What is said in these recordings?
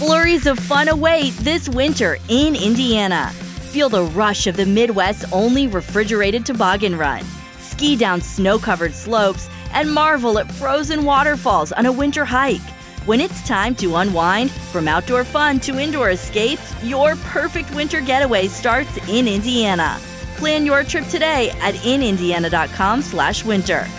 Flurries of fun await this winter in Indiana. Feel the rush of the Midwest's only refrigerated toboggan run. Ski down snow-covered slopes and marvel at frozen waterfalls on a winter hike. When it's time to unwind, from outdoor fun to indoor escapes, your perfect winter getaway starts in Indiana. Plan your trip today at inindiana.com/winter.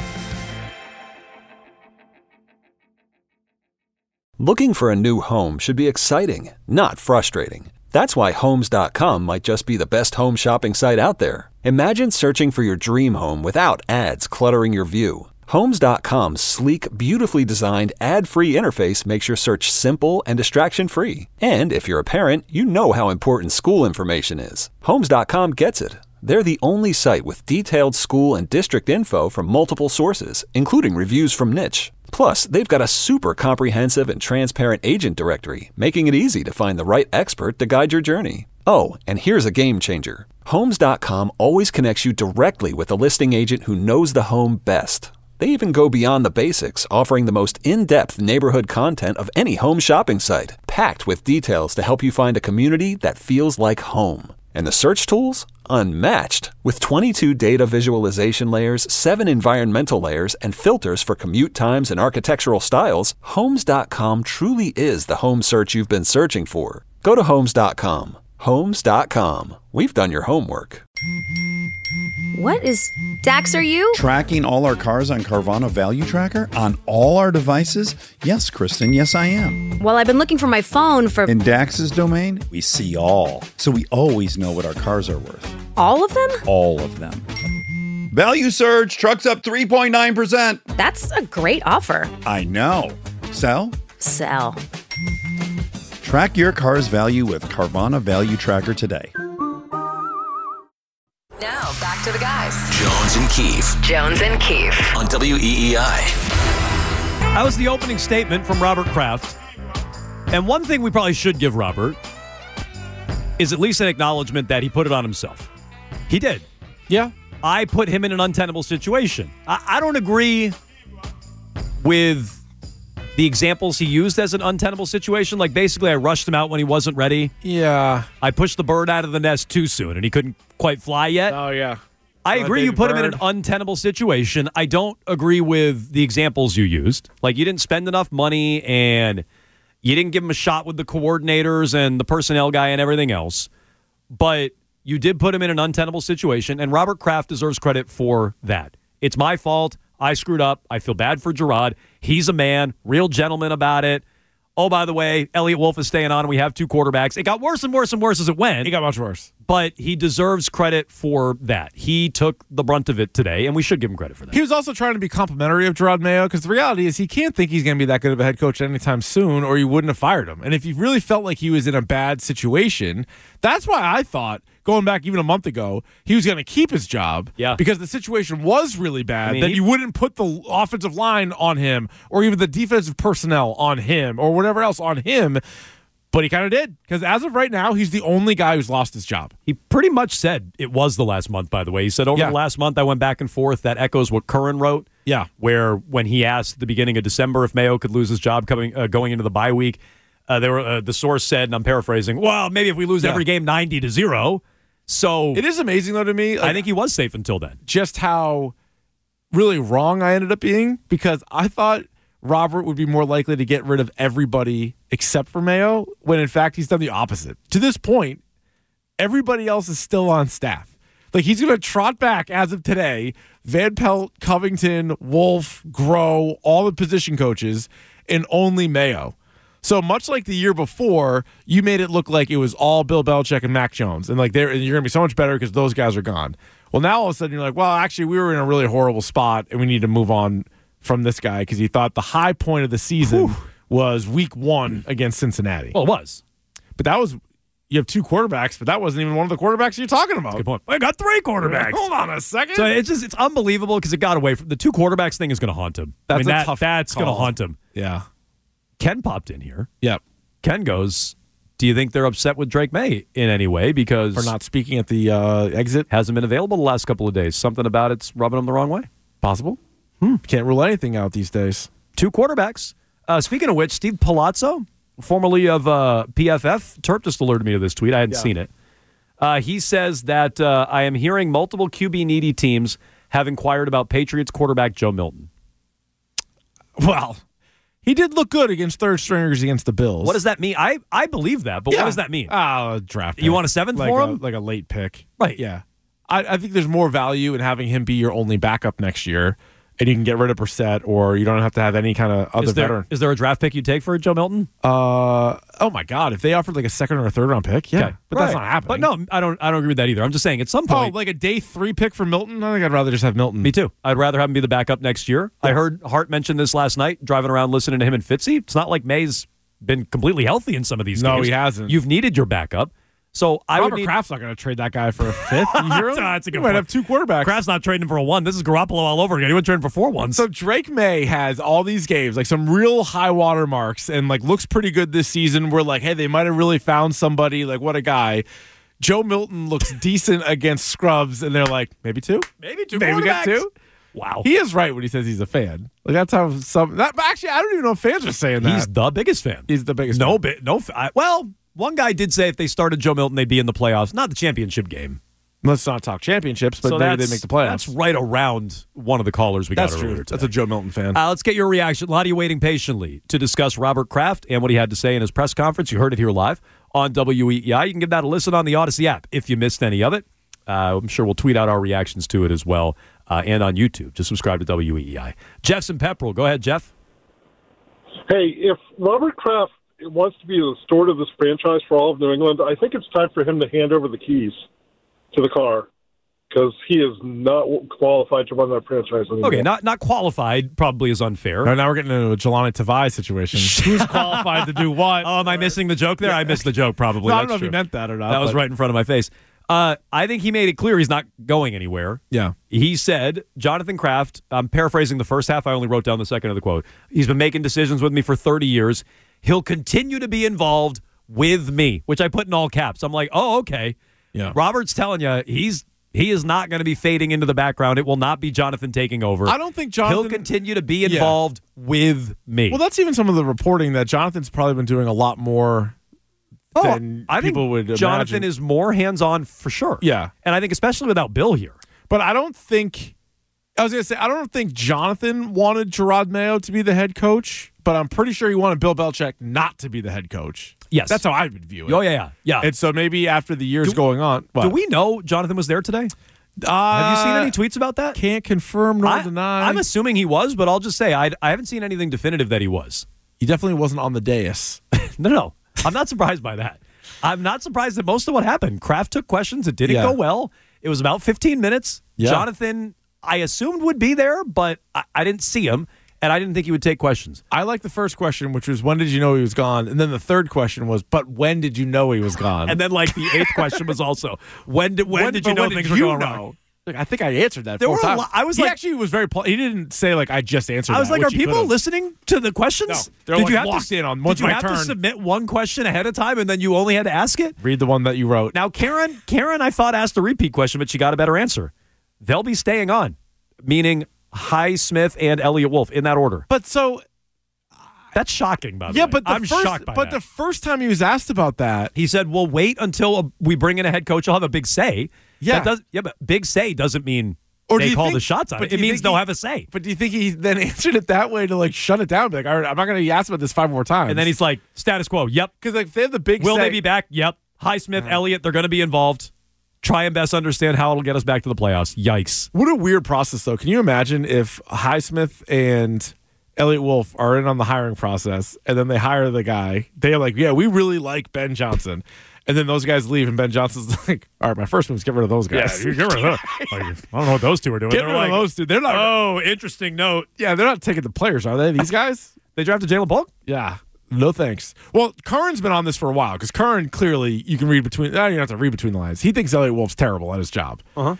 Looking for a new home should be exciting, not frustrating. That's why Homes.com might just be the best home shopping site out there. Imagine searching for your dream home without ads cluttering your view. Homes.com's sleek, beautifully designed, ad-free interface makes your search simple and distraction-free. And if you're a parent, you know how important school information is. Homes.com gets it. They're the only site with detailed school and district info from multiple sources, including reviews from Niche. Plus, they've got a super comprehensive and transparent agent directory, making it easy to find the right expert to guide your journey. Oh, and here's a game changer. Homes.com always connects you directly with a listing agent who knows the home best. They even go beyond the basics, offering the most in-depth neighborhood content of any home shopping site, packed with details to help you find a community that feels like home. And the search tools? Unmatched. With 22 data visualization layers, 7 environmental layers, and filters for commute times and architectural styles, Homes.com truly is the home search you've been searching for. Go to Homes.com. Homes.com. We've done your homework. What is Dax, are you? Tracking all our cars on Carvana Value Tracker on all our devices? Yes, Kristen, yes I am. Well, I've been looking for my phone for... In Dax's domain, we see all. So we always know what our cars are worth. All of them? All of them. Value surge, trucks up 3.9%. That's a great offer. I know. Sell? Sell. Track your car's value with Carvana Value Tracker today. Now, back to the guys. Jones and Keefe. Jones and Keefe. On WEEI. That was the opening statement from Robert Kraft. And one thing we probably should give Robert is at least an acknowledgement that he put it on himself. He did. Yeah. I put him in an untenable situation. I don't agree with the examples he used as an untenable situation. Like, basically, I rushed him out when he wasn't ready. Yeah. I pushed the bird out of the nest too soon, and he couldn't quite fly yet. Oh, yeah. I agree you put him in an untenable situation. I don't agree with the examples you used. Like, you didn't spend enough money, and you didn't give him a shot with the coordinators and the personnel guy and everything else. But you did put him in an untenable situation, and Robert Kraft deserves credit for that. It's my fault. I screwed up. I feel bad for Gerard. He's a man, real gentleman about it. Oh, by the way, Elliott Wolf is staying on. We have 2 quarterbacks. It got worse and worse and worse as it went. It got much worse. But he deserves credit for that. He took the brunt of it today, and we should give him credit for that. He was also trying to be complimentary of Gerard Mayo, because the reality is he can't think he's going to be that good of a head coach anytime soon, or you wouldn't have fired him. And if he really felt like he was in a bad situation, that's why I thought, going back even a month ago, he was going to keep his job. Yeah. Because the situation was really bad, that you wouldn't put the offensive line on him, or even the defensive personnel on him, or whatever else on him. But he kind of did, because as of right now, he's the only guy who's lost his job. He pretty much said it was the last month, by the way. He said over the last month I went back and forth. That echoes what Curran wrote. Yeah. Where when he asked at the beginning of December if Mayo could lose his job going into the bye week, the source said, and I'm paraphrasing, well, maybe if we lose every game 90-0. So it is amazing, though, to me. I think he was safe until then. Just how really wrong I ended up being, because I thought Robert would be more likely to get rid of everybody except for Mayo, when in fact he's done the opposite. To this point, everybody else is still on staff. Like, he's going to trot back, as of today, Van Pelt, Covington, Wolf, Groh, all the position coaches, and only Mayo. So much like the year before, you made it look like it was all Bill Belichick and Mac Jones, and like you're going to be so much better because those guys are gone. Well, now all of a sudden you're like, well, actually, we were in a really horrible spot, and we need to move on from this guy, because he thought the high point of the season was week 1 against Cincinnati. Well, it was. But that was, you have 2 quarterbacks, but that wasn't even one of the quarterbacks you're talking about. Good point. I got 3 quarterbacks. Hold on a second. So it's unbelievable, because it got away from the 2 quarterbacks thing is going to haunt him. That's that's going to haunt him. Yeah. Ken popped in here. Yep. Ken goes, do you think they're upset with Drake May in any way? Because for not speaking at the exit? Hasn't been available the last couple of days. Something about it's rubbing him the wrong way. Possible. Can't rule anything out these days. 2 quarterbacks. Speaking of which, Steve Palazzo formerly of PFF, Terp just alerted me to this tweet. I hadn't seen it. He says that I am hearing multiple QB-needy teams have inquired about Patriots quarterback Joe Milton. Well, he did look good against third stringers against the Bills. What does that mean? I believe that, but what does that mean? Draft pick. You want a 7th for him? Like a late pick. Right. Yeah. I think there's more value in having him be your only backup next year, and you can get rid of Brissett, or you don't have to have any kind of other veteran. Is there a draft pick you'd take for Joe Milton? Oh my God! If they offered like a 2nd or a 3rd round pick, yeah, okay. But that's not happening. But no, I don't agree with that either. I'm just saying at some point. Oh, like a day 3 pick for Milton? I think I'd rather just have Milton. Me too. I'd rather have him be the backup next year. Yeah. I heard Hart mention this last night, driving around listening to him and Fitzy. It's not like May's been completely healthy in some of these games. No, he hasn't. You've needed your backup. So Robert Kraft's not going to trade that guy for a 5th. You hear him? That's a good might point. have 2 quarterbacks. Kraft's not trading him for a 1. This is Garoppolo all over again. He went trading for 4 1s. So Drake May has all these games, like some real high water marks, and like looks pretty good this season. We're like, hey, they might have really found somebody. Like, what a guy. Joe Milton looks decent against scrubs, and they're like, maybe 2? Maybe 2 Maybe we got 2? Wow. He is right when he says he's a fan. Like that's how actually, I don't even know if fans are saying that. He's the biggest fan. He's the biggest fan. Well, one guy did say if they started Joe Milton, they'd be in the playoffs. Not the championship game. Let's not talk championships, but maybe they make the playoffs. That's right around one of the callers we got earlier today. That's a Joe Milton fan. Let's get your reaction. A lot of you waiting patiently to discuss Robert Kraft and what he had to say in his press conference. You heard it here live on WEEI. You can give that a listen on the Odyssey app if you missed any of it. I'm sure we'll tweet out our reactions to it as well, and on YouTube. Just subscribe to WEEI. Jeff's in Pepperell. Go ahead, Jeff. Hey, if Robert Kraft wants to be the steward of this franchise for all of New England, I think it's time for him to hand over the keys to the car, because he is not qualified to run that franchise anymore. Okay, not qualified probably is unfair. Now we're getting into a Jelani Tavai situation. Who's qualified to do what? Oh, am I missing the joke there? I missed the joke probably. No, I don't know if he meant that or not. That was right in front of my face. I think he made it clear he's not going anywhere. Yeah. He said, Jonathan Kraft, I'm paraphrasing the first half, I only wrote down the second of the quote. He's been making decisions with me for 30 years. He'll continue to be involved with me, which I put in all caps. I'm like, oh, okay. Yeah. Robert's telling you he is not going to be fading into the background. It will not be Jonathan taking over. I don't think Jonathan... He'll continue to be involved with me. Well, that's even some of the reporting that Jonathan's probably been doing a lot more than people would imagine. Jonathan is more hands-on for sure. Yeah. And I think especially without Bill here. But I don't think... I was going to say, I don't think Jonathan wanted Gerard Mayo to be the head coach, but I'm pretty sure he wanted Bill Belichick not to be the head coach. Yes. That's how I would view it. Oh, yeah. And so maybe after the years going on... Do we know Jonathan was there today? Have you seen any tweets about that? Can't confirm nor deny. I'm assuming he was, but I'll just say I haven't seen anything definitive that he was. He definitely wasn't on the dais. No. I'm not surprised by that. I'm not surprised at most of what happened. Kraft took questions. It didn't go well. It was about 15 minutes. Yeah. Jonathan, I assumed, would be there, but I didn't see him, and I didn't think he would take questions. I like the first question, which was, when did you know he was gone? And then the third question was, but when did you know he was gone? And then, like, the eighth question was also, when did you know things were going wrong? Like, I think I answered that. There were times. He like, actually was very. He didn't say like I just answered. I was that, like, are people listening to the questions? No, they're did like you have locked in on. Once did you my have turn. to submit one question ahead of time and then you only had to ask it? Read the one that you wrote. Now, Karen, I thought asked a repeat question, but she got a better answer. They'll be staying on, meaning Highsmith and Elliott Wolf in that order. But so. That's shocking, by the way. Yeah, but I'm shocked by that. But the first time he was asked about that, he said, "Well, wait until we bring in a head coach. I'll have a big say." Yeah, but big say doesn't mean. Or they call the shots on it. It means they'll have a say. But do you think he then answered it that way to like shut it down? Be like, all right, I'm not going to ask about this 5 more times. And then he's like, status quo. Yep. Because like they have the big. Will they be back? Yep. Highsmith, Elliott, they're going to be involved. Try and best understand how it'll get us back to the playoffs. Yikes! What a weird process, though. Can you imagine if Highsmith and Elliott Wolf are in on the hiring process, and then they hire the guy? They're like, yeah, we really like Ben Johnson. And then those guys leave, and Ben Johnson's like, all right, my first move is get rid of those guys. Yeah, get rid of those. Like, I don't know what those two are doing. Get rid of those two. They're not. Oh, interesting note. Yeah, they're not taking the players, are they? These guys? They drafted Jalen Polk? Yeah. No thanks. Well, Curran's been on this for a while, because Curran, clearly, you can read between. You don't have to read between the lines. He thinks Elliott Wolf's terrible at his job.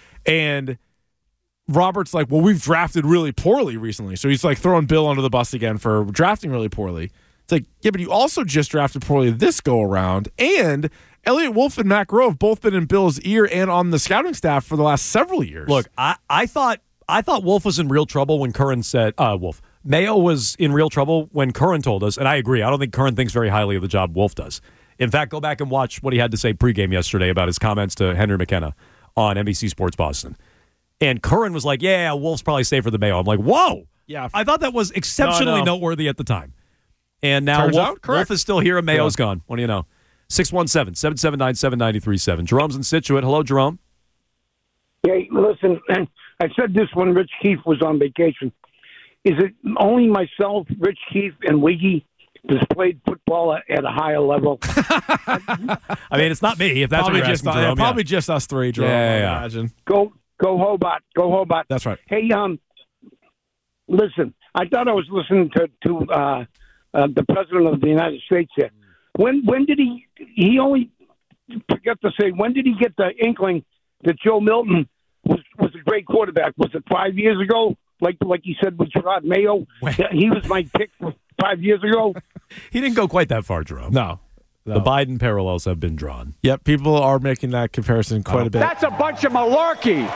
And Robert's like, well, we've drafted really poorly recently. So he's like throwing Bill under the bus again for drafting really poorly. It's like, yeah, but you also just drafted poorly this go around. And Elliott Wolf and Matt Grove both been in Bill's ear and on the scouting staff for the last several years. Look, I thought Wolf was in real trouble when Curran said Mayo was in real trouble when Curran told us, and I agree. I don't think Curran thinks very highly of the job Wolf does. In fact, go back and watch what he had to say pregame yesterday about his comments to Henry McKenna on NBC Sports Boston. And Curran was like, yeah, Wolf's probably safer than Mayo. I'm like, whoa. Yeah. I thought that was exceptionally noteworthy at the time. And now Wolf is still here and Mayo's gone. What do you know? 617-779-7937. Jerome's in Scituate. Hello, Jerome. Hey, listen, I said this when Rich Keefe was on vacation. Is it only myself, Rich Keefe, and Wiggy that's played football at a higher level? I mean, it's not me, if that's probably what you're asking, Jerome. Probably just us three, Jerome, I imagine. Go Hobart. Go Hobart. That's right. Hey, listen, I thought I was listening to the President of the United States here. When did he only forget to say, when did he get the inkling that Joe Milton was a great quarterback? Was it 5 years ago? Like he said with Gerard Mayo? He was my pick 5 years ago. He didn't go quite that far, Jerome. No. The Biden parallels have been drawn. Yep, people are making that comparison quite a bit. That's a bunch of malarkey.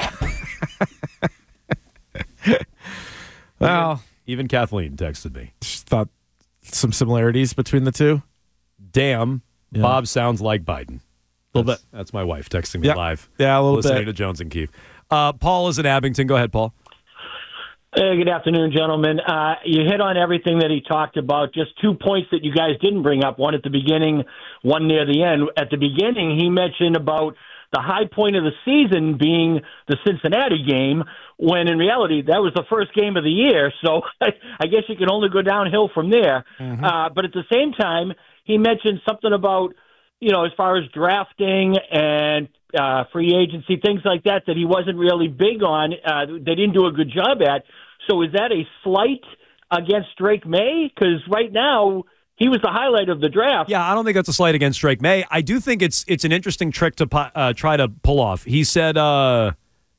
Well, even Kathleen texted me. She thought some similarities between the two. Damn, Bob sounds like Biden. A little bit. That's my wife texting me live. Yeah, a little listening bit. to Jones and Keefe. Paul is in Abington. Go ahead, Paul. Good afternoon, gentlemen. You hit on everything that he talked about. Just 2 points that you guys didn't bring up, one at the beginning, one near the end. At the beginning, he mentioned about the high point of the season being the Cincinnati game, when in reality that was the first game of the year. So I guess you can only go downhill from there. Mm-hmm. But at the same time, he mentioned something about, as far as drafting and free agency, things like that he wasn't really big on. They didn't do a good job at. So is that a slight against Drake May? Because right now he was the highlight of the draft. Yeah, I don't think that's a slight against Drake May. I do think it's an interesting trick to try to pull off. He said Wolf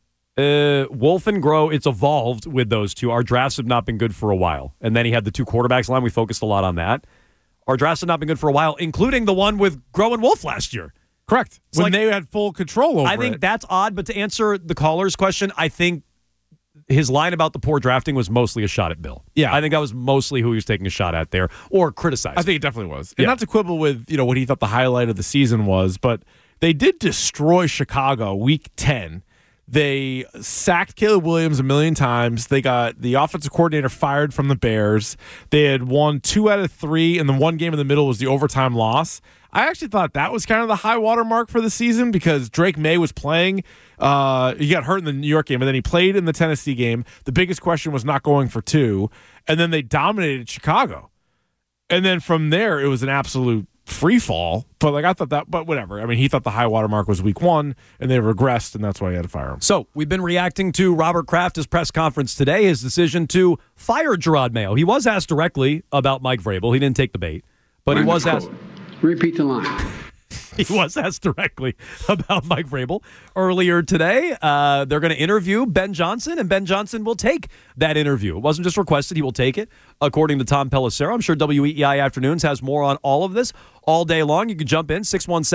and Groh, it's evolved with those two. Our drafts have not been good for a while. And then he had the two quarterbacks line. We focused a lot on that. Our drafts have not been good for a while, including the one with Groh and Wolf last year. Correct. When they had full control over it. I think that's odd, but to answer the caller's question, I think his line about the poor drafting was mostly a shot at Bill. Yeah. I think that was mostly who he was taking a shot at there, or criticizing. I think it definitely was. And not to quibble with, what he thought the highlight of the season was, but they did destroy Chicago week 10. They sacked Caleb Williams a million times. They got the offensive coordinator fired from the Bears. They had won 2 out of 3, and the one game in the middle was the overtime loss. I actually thought that was kind of the high water mark for the season because Drake May was playing. He got hurt in the New York game, and then he played in the Tennessee game. The biggest question was not going for 2, and then they dominated Chicago. And then from there, it was an absolute free fall. But I thought that, but whatever. I mean, he thought the high water mark was week 1, and they regressed, and that's why he had to fire him. So we've been reacting to Robert Kraft's press conference today, his decision to fire Gerard Mayo. He was asked directly about Mike Vrabel. He didn't take the bait, but he was asked. Repeat the line. He was asked directly about Mike Vrabel earlier today. They're going to interview Ben Johnson, and Ben Johnson will take that interview. It wasn't just requested. He will take it, according to Tom Pelissero. I'm sure WEEI Afternoons has more on all of this all day long. You can jump in,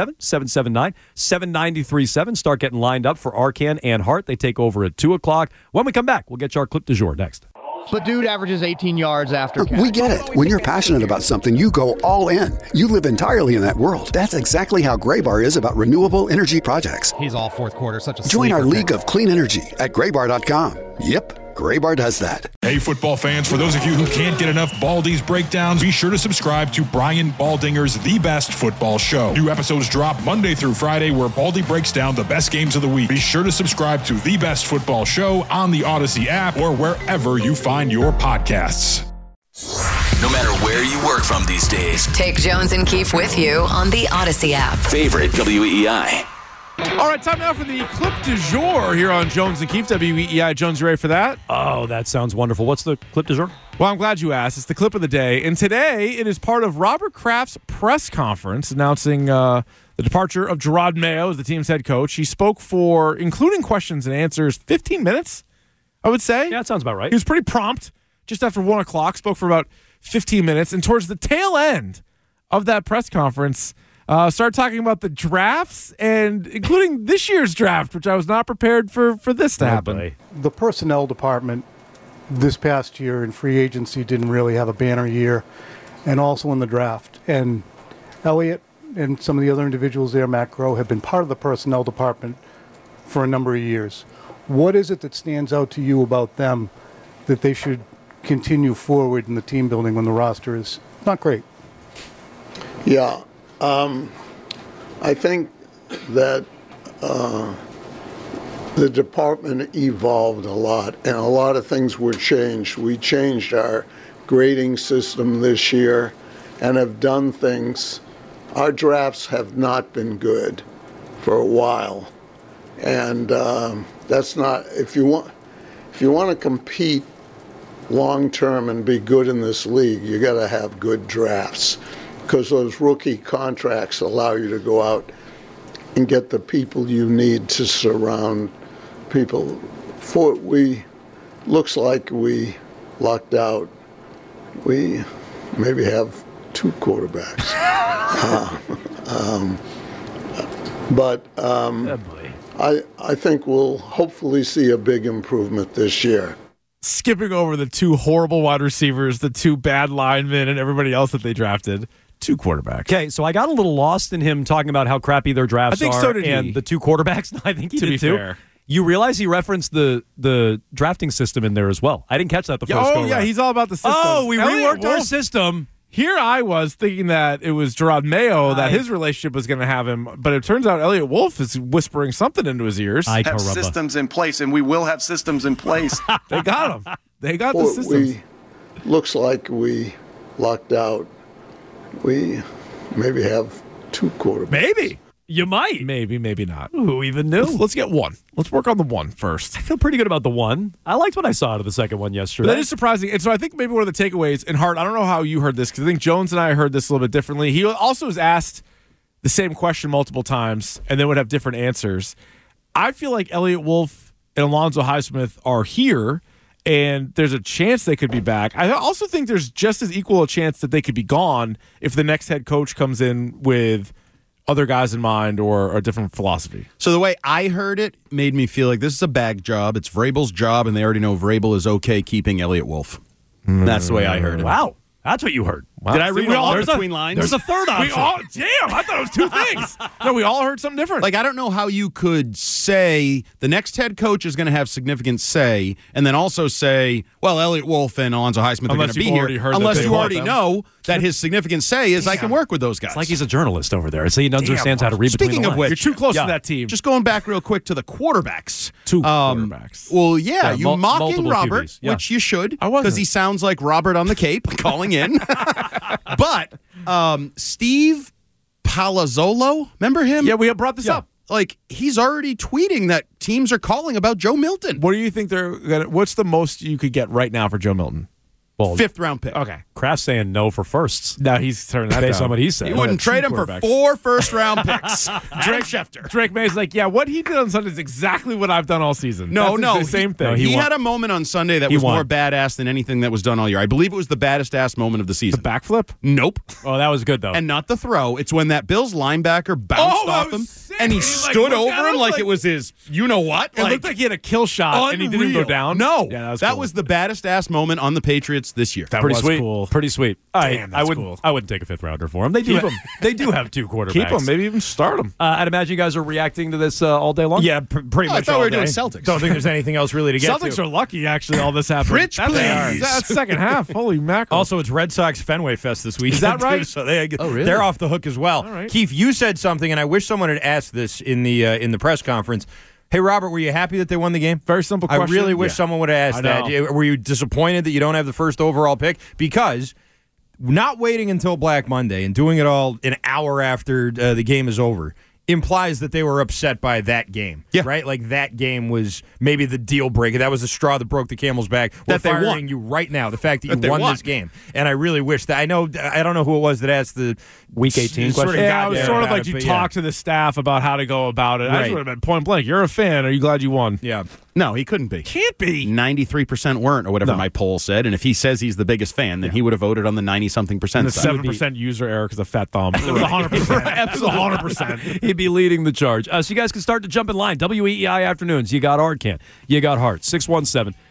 617-779-7937. Start getting lined up for Arcan and Hart. They take over at 2 o'clock. When we come back, we'll get you our clip du jour next. But dude averages 18 yards after catch. We get it. When you're passionate about something, you go all in. You live entirely in that world. That's exactly how Graybar is about renewable energy projects. He's all fourth quarter. Such a Join our league of clean energy at graybar.com. Yep. Graybar does that. Hey, football fans, for those of you who can't get enough Baldy's breakdowns, be sure to subscribe to Brian Baldinger's The Best Football Show. New episodes drop Monday through Friday where Baldy breaks down the best games of the week. Be sure to subscribe to The Best Football Show on the Odyssey app or wherever you find your podcasts. No matter where you work from these days, take Jones and Keefe with you on the Odyssey app. Favorite WEEI. All right, time now for the clip du jour here on Jones and Keefe, WEEI. Jones, you ready for that? Oh, that sounds wonderful. What's the clip du jour? Well, I'm glad you asked. It's the clip of the day. And today, it is part of Robert Kraft's press conference announcing the departure of Gerard Mayo as the team's head coach. He spoke for, including questions and answers, 15 minutes, I would say. Yeah, that sounds about right. He was pretty prompt. Just after 1 o'clock, spoke for about 15 minutes. And towards the tail end of that press conference, started talking about the drafts, and including this year's draft, which I was not prepared for this to happen. The personnel department this past year in free agency didn't really have a banner year, and also in the draft. And Elliott and some of the other individuals there, Matt Groh, have been part of the personnel department for a number of years. What is it that stands out to you about them that they should continue forward in the team building when the roster is not great? Yeah, I think that the department evolved a lot, and a lot of things were changed. We changed our grading system this year and have done things. Our drafts have not been good for a while, and that's not, if you want to compete long term and be good in this league, you got to have good drafts, because those rookie contracts allow you to go out and get the people you need to surround people. Looks like we lucked out. We maybe have 2 quarterbacks. I think we'll hopefully see a big improvement this year. Skipping over the 2 horrible wide receivers, the 2 bad linemen, and everybody else that they drafted. 2 quarterbafts. Okay, so I got a little lost in him talking about how crappy their drafts are. I think so did and he. the 2 quarterbacks. I think he To did be too. fair. You realize he referenced the drafting system in there as well. I didn't catch that the first go yeah, he's all about the system. Oh, we Elliott reworked our Wolf. system. Here I was thinking that it was Gerard Mayo that his relationship was going to have him, but it turns out Elliott Wolf is whispering something into his ears. Have systems in place, and we will have systems in place. They got him. They got the systems. Looks like we lucked out. We maybe have 2 quarterbacks. Maybe. You might. Maybe, maybe not. Who even knew? Let's get 1. Let's work on the 1 first. I feel pretty good about the 1. I liked what I saw out of the second one yesterday. But that is surprising. And so I think maybe one of the takeaways, and Hart, I don't know how you heard this, because I think Jones and I heard this a little bit differently. He also was asked the same question multiple times and then would have different answers. I feel like Elliott Wolf and Alonzo Highsmith are here, and there's a chance they could be back. I also think there's just as equal a chance that they could be gone if the next head coach comes in with other guys in mind or a different philosophy. So the way I heard it made me feel like this is a bag job. It's Vrabel's job, and they already know Vrabel is okay keeping Elliott Wolf. That's the way I heard it. Wow. That's what you heard. Wow. Did I read it all there's between lines? There's a third option. Damn, I thought it was 2 things. No, we all heard something different. Like, I don't know how you could say the next head coach is going to have significant say, and then also say, well, Elliott Wolf and Alonzo Highsmith are going to be here. Unless you already know that his significant say is I can work with those guys. It's like he's a journalist over there. So he understands how to read between Speaking the of lines. which, you're too close to that team. Just going back real quick to the quarterbacks. 2 quarterbacks. Well, yeah, you mocking multiple Robert, QBs. Yeah. which you should, I wasn't. because he sounds like Robert on the Cape calling in. But Steve Palazzolo, remember him? Yeah, we have brought this up. Like, he's already tweeting that teams are calling about Joe Milton. What do you think they're going to – what's the most you could get right now for Joe Milton? Well, 5th round pick. Okay. Kraft's saying no for firsts. No, he's turning that based down. on what he said. You wouldn't trade him for 4 first-round picks. Drake Schefter. Drake May's like, yeah, what he did on Sunday is exactly what I've done all season. No, That's the same thing. He had a moment on Sunday that was more badass than anything that was done all year. I believe it was the baddest ass moment of the season. The backflip? Nope. Oh, that was good, though. And not the throw. It's when that Bills linebacker bounced off him, and he stood over him like it was his you-know-what. It looked like he had a kill shot, and he didn't go down. No. Yeah, that cool. was the baddest ass moment on the Patriots this year. That Pretty was sweet. cool. Pretty sweet. Damn, that's cool. I wouldn't take a 5th rounder for him. They do. They do have 2 quarterbacks. Keep him. Maybe even start him. I'd imagine you guys are reacting to this all day long. Yeah, pretty much. I thought all we were day. doing Celtics. Don't think there's anything else really to get Celtics to. are lucky, actually, all this happened. Rich, please. That's second half. Holy mackerel. Also, it's Red Sox Fenway Fest this weekend. Is that right? Too, so really? They're off the hook as well. All right. Keith, you said something, and I wish someone had asked this in the press conference. Hey, Robert, were you happy that they won the game? Very simple question. I really wish someone would have asked that. Were you disappointed that you don't have the first overall pick? Because not waiting until Black Monday and doing it all an hour after the game is over implies that they were upset by that game. Yeah. Right? Like that game was maybe the deal breaker. That was the straw that broke the camel's back. We're That they firing won. you right now. The fact that That you they won won. this game. And I really wish that I don't know who it was that asked the Week 18 sort question. of Yeah, it was sort of like you talk to. to the staff about how to go about it. I Right. just would have been point blank. You're a fan. Are you glad you won? Yeah. No, he couldn't be. Can't be. 93% weren't, or whatever my poll said. And if he says he's the biggest fan, then he would have voted on the 90-something percent And the side. 7% user error because of fat thumb. It was 100%. It was 100%. He'd be leading the charge. So you guys can start to jump in line. WEEI Afternoons. You got Arcan. You got Hart.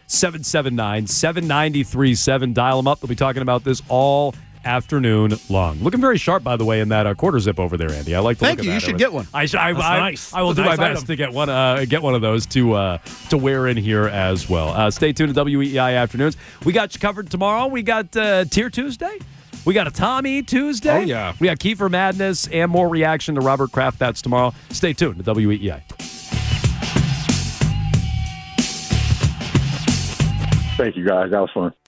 779-793-7. Dial them up. They'll be talking about this all afternoon long. Looking very sharp, by the way, in that quarter zip over there, Andy. I like the Thank look you. of You that. should get one. I nice. I will do my best to get one of those to wear in here as well. Stay tuned to WEEI Afternoons. We got you covered tomorrow. We got Tier Tuesday. We got a Tommy Tuesday. Oh, yeah. We got Kiefer Madness and more reaction to Robert Kraft. That's tomorrow. Stay tuned to WEEI. Thank you, guys. That was fun.